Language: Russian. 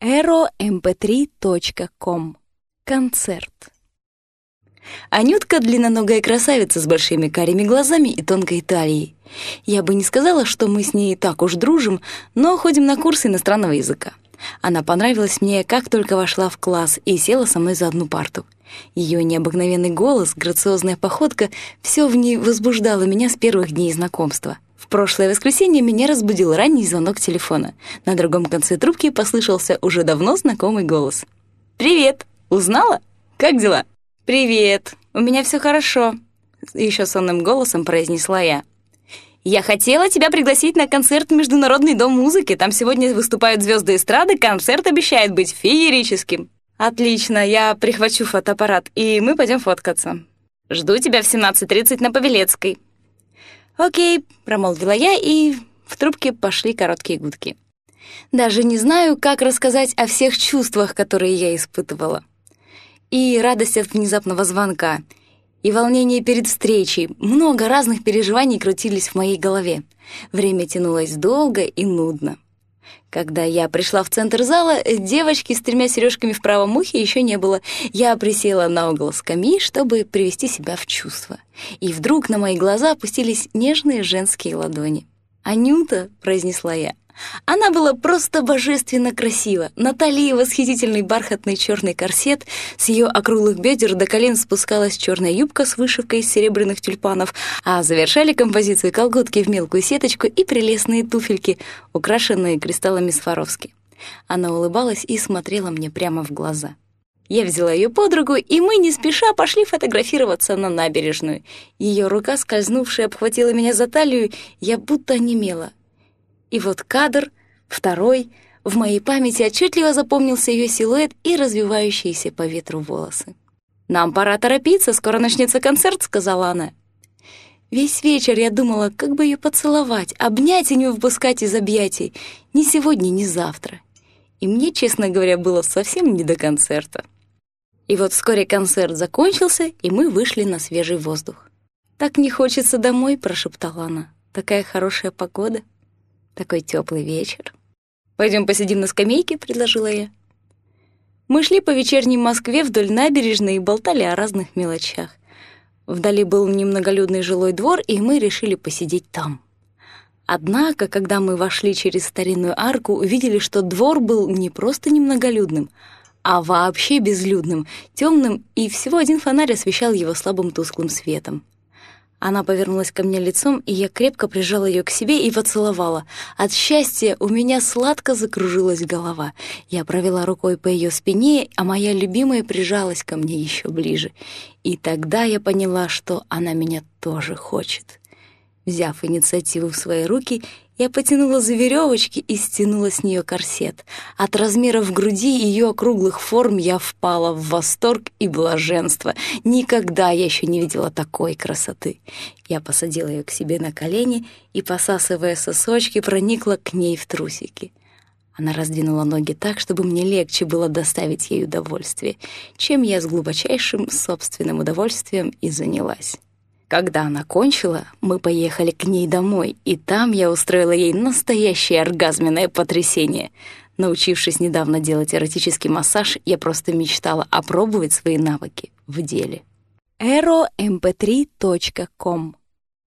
ero.mp3.com. Концерт. Анютка — длинноногая красавица с большими карими глазами и тонкой талией. Я бы не сказала, что мы с ней так уж дружим, но ходим на курсы иностранного языка. Она понравилась мне, как только вошла в класс и села со мной за одну парту. Ее необыкновенный голос, грациозная походка — все в ней возбуждало меня с первых дней знакомства. В прошлое воскресенье меня разбудил ранний звонок телефона. На другом конце трубки послышался уже давно знакомый голос. «Привет! Узнала? Как дела?» «Привет! У меня все хорошо», — еще сонным голосом произнесла я. «Я хотела тебя пригласить на концерт в Международный дом музыки. Там сегодня выступают звезды эстрады, концерт обещает быть феерическим». «Отлично, я прихвачу фотоаппарат, и мы пойдем фоткаться. Жду тебя в 17:30 на Павелецкой». «Окей», — промолвила я, и в трубке пошли короткие гудки. Даже не знаю, как рассказать о всех чувствах, которые я испытывала. И радость от внезапного звонка, и волнение перед встречей. Много разных переживаний крутились в моей голове. Время тянулось долго и нудно. Когда я пришла в центр зала, девочки с 3 сережками в правом ухе еще не было. Я присела на угол скамьи, чтобы привести себя в чувство. И вдруг на мои глаза опустились нежные женские ладони. «Анюта», — произнесла я. Она была просто божественно красива. На талии восхитительный бархатный черный корсет, с ее округлых бедер до колен спускалась черная юбка с вышивкой из серебряных тюльпанов, а завершали композицию колготки в мелкую сеточку и прелестные туфельки, украшенные кристаллами Сваровски. Она улыбалась и смотрела мне прямо в глаза. Я взяла ее под руку, и мы не спеша пошли фотографироваться на набережную. Ее рука, скользнувшая, обхватила меня за талию, я будто онемела. И вот кадр, второй, в моей памяти отчетливо запомнился ее силуэт и развивающиеся по ветру волосы. «Нам пора торопиться, скоро начнется концерт», — сказала она. Весь вечер я думала, как бы ее поцеловать, обнять и не выпускать из объятий. Ни сегодня, ни завтра. И мне, честно говоря, было совсем не до концерта. И вот вскоре концерт закончился, и мы вышли на свежий воздух. «Так не хочется домой», — прошептала она. «Такая хорошая погода». Такой теплый вечер. «Пойдем посидим на скамейке», — предложила я. Мы шли по вечерней Москве вдоль набережной и болтали о разных мелочах. Вдали был немноголюдный жилой двор, и мы решили посидеть там. Однако, когда мы вошли через старинную арку, увидели, что двор был не просто немноголюдным, а вообще безлюдным, темным, и всего один фонарь освещал его слабым тусклым светом. Она повернулась ко мне лицом, и я крепко прижала ее к себе и поцеловала. От счастья у меня сладко закружилась голова. Я провела рукой по ее спине, а моя любимая прижалась ко мне еще ближе. И тогда я поняла, что она меня тоже хочет. Взяв инициативу в свои руки, я потянула за веревочки и стянула с нее корсет. От размеров груди и ее округлых форм я впала в восторг и блаженство. Никогда я еще не видела такой красоты. Я посадила ее к себе на колени и, посасывая сосочки, проникла к ней в трусики. Она раздвинула ноги так, чтобы мне легче было доставить ей удовольствие, чем я с глубочайшим собственным удовольствием и занялась. Когда она кончила, мы поехали к ней домой, и там я устроила ей настоящее оргазменное потрясение. Научившись недавно делать эротический массаж, я просто мечтала опробовать свои навыки в деле. ero.mp3.com